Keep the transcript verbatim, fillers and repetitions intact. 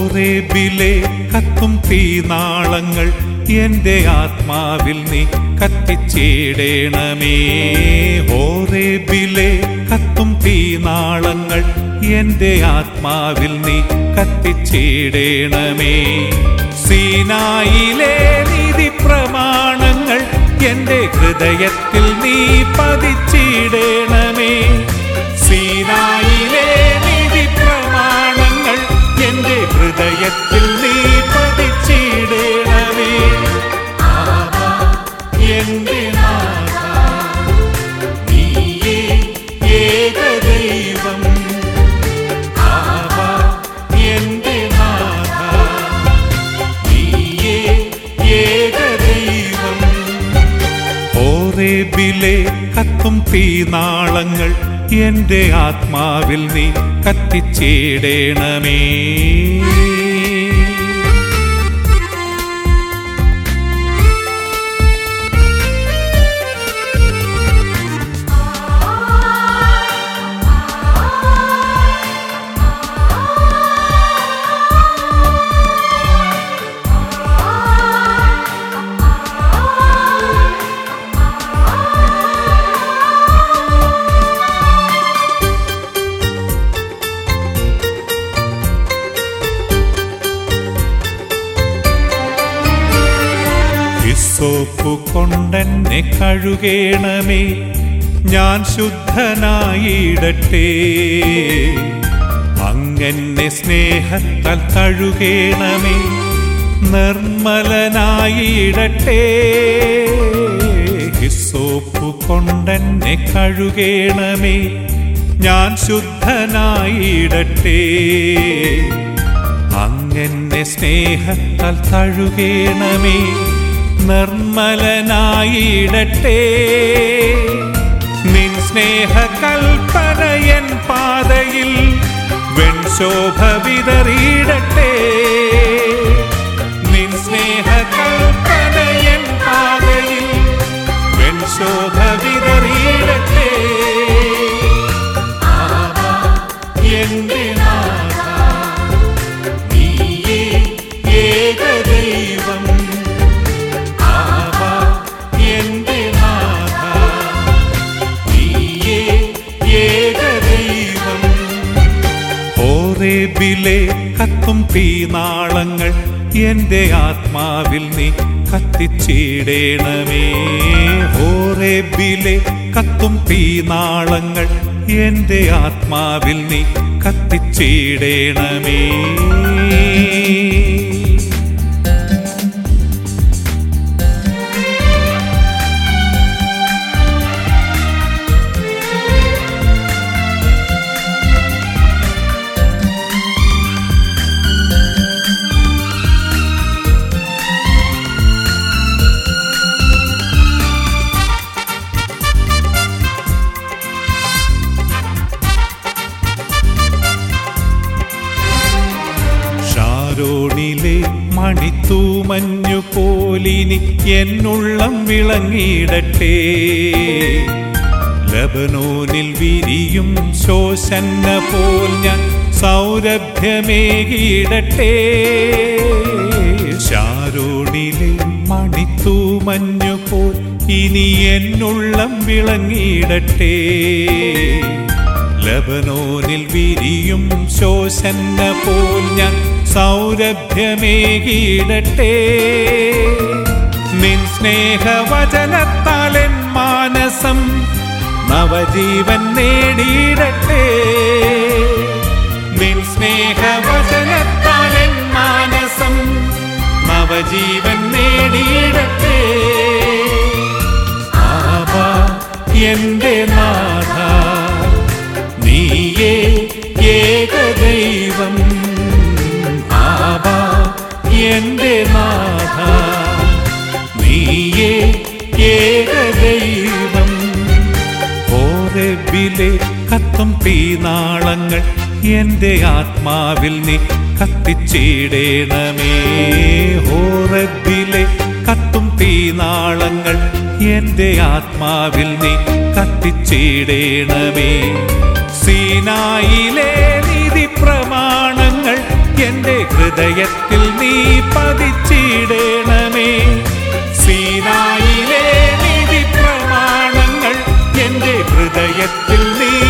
ഹോറേബിലെ കത്തും തീനാളങ്ങൾ എന്റെ ആത്മാവിൽ നീ കത്തിച്ചിടേണമേ. ഹോറേബിലെ കത്തും തീനാളങ്ങൾ എന്റെ ആത്മാവിൽ നീ കത്തിച്ചിടേണമേ. സീനായിലെ നീതി പ്രമാണങ്ങൾ എന്റെ ഹൃദയത്തിൽ നീ പതിച്ചിടേണമേ. സീനായിലെ നീതി പ്രമാണങ്ങൾ എന്റെ ഹൃദയത്തിൽ നീ പതിച്ചിടേണമേ. എന്റെ നാഥാ നീയേ ഏകദൈവം. ആവാ എന്റെ നാഥാ നീയേ ഏകദൈവം. ഹോറേബിലെ കത്തും തീനാളങ്ങൾ എന്റെ ആത്മാവിൽ നീ കത്തിച്ചിടേണമേ. സോപ്പു കൊണ്ടെന്നെ കഴുകേണമേ, ഞാൻ ശുദ്ധനായിടട്ടെ. അങ്ങെന്നെ സ്നേഹത്താൽ കഴുകേണമേ, നിർമ്മലനായിടട്ടെ. ഹിസ്സോപ്പു കൊണ്ടെന്നെ കഴുകേണമേ, ഞാൻ ശുദ്ധനായിടട്ടെ. അങ്ങെന്നെ സ്നേഹത്താൽ കഴുകേണമേ, നിർമ്മലനായിടട്ടെ. നിൻ സ്നേഹ കൽപ്പനയൻ പാതയിൽ വെൺശോഭ വിതറിയിടട്ടെ. നിൻ സ്നേഹ കൽപ്പനയൻ പാതയിൽ വെൺശോഭ വിതറിയിടട്ടെ. എന്റെ നാഥാ നീയേ ഏകദൈവം. ഹോറേബിലെ കത്തും തീനാളങ്ങൾ എന്റെ ആത്മാവിൽ നീ കത്തിച്ചിടേണമേ. ഹോറേബിലെ കത്തും തീനാളങ്ങൾ എന്റെ ആത്മാവിൽ നീ കത്തിച്ചിടേണമേ. ോണിലെ മണിത്തൂമഞ്ഞു പോലിനി എന്നുള്ളം വിളങ്ങിയിടട്ടെ. ലബനോനിൽ വിരിയും ശോഷന്ന പോൽ ഞാൻ സൗരഭ്യമേകിയിടട്ടെ. ശാരോണിലെ മണിത്തൂമഞ്ഞു പോൽ ഇനി എന്നുള്ളം വിളങ്ങിയിടട്ടെ. ലബനോനിൽ വിരിയും ശോഷന്ന പോൽ ഞാൻ സൗരഭ്യമേകിയിടട്ടെ. നിൻ സ്നേഹവചനത്താൽ എൻ മാനസം നവജീവൻ നേടിയിടട്ടെ. നിൻ സ്നേഹവചനത്താൽ എൻ മാനസം നവജീവൻ നേടിയിടട്ടെ. ആവാ എന്റെ നാഥാ നീയേ ഏകദൈവം. ആവാ എന്റെ നാഥാ നീയേ ഏകദൈവം. ഹോറേബിലെ കത്തും തീനാളങ്ങൾ എന്റെ ആത്മാവിൽ നീ കത്തിച്ചിടേണമേ. ഹോറേബിലെ കത്തും തീനാളങ്ങൾ എന്റെ ആത്മാവിൽ നീ കത്തിച്ചിടേണമേ. സീനായിലെ നീതി പ്രമാണങ്ങൾ എന്റെ ഹൃദയത്തിൽ നീ പതിച്ചിടേണമേ. സീനായിലെ നീതി പ്രമാണങ്ങൾ എന്റെ ഹൃദയത്തിൽ നീ